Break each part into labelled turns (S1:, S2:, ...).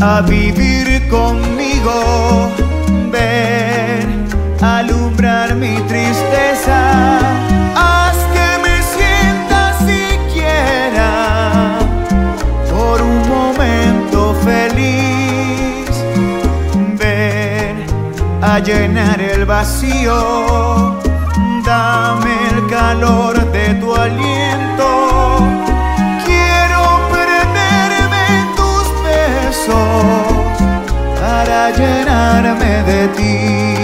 S1: a vivir conmigo. Ven a alumbrar mi tristeza. Haz que me sienta siquiera por un momento feliz. Ven a llenar el vacío. Dame el calor de tu aliento. Quiero perderme en tus besos para llenarme de ti.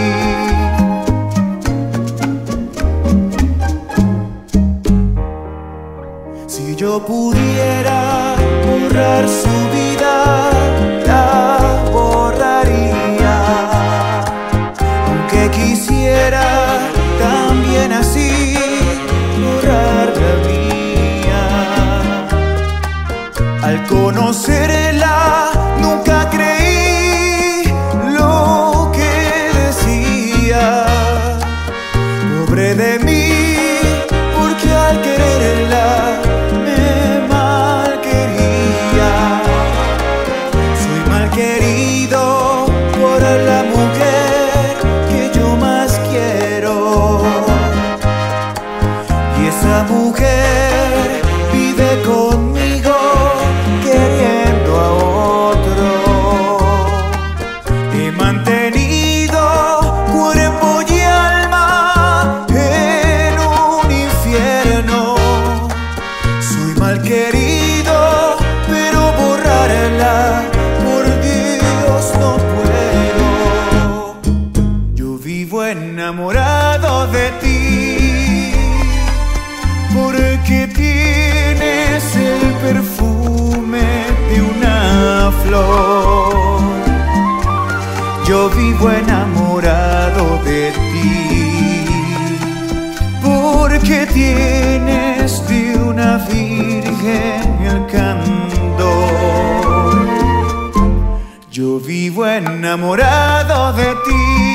S1: Si yo pudiera borrar su vida, la borraría. Aunque quisiera también así borrar la mía. Al conocerla nunca creí lo que decía. Pobre de mí, porque al quererla me malquería. Soy mal querido por la mujer que yo más quiero. Y esa mujer vive conmigo queriendo a otro. He mantenido cuerpo y alma en un infierno. Soy mal querido, pero borrarla por Dios no puedo. Yo vivo enamorado de ti, porque tienes el perfume de una flor. Yo vivo enamorado de ti, porque tienes de una virgen el candor. Yo vivo enamorado de ti.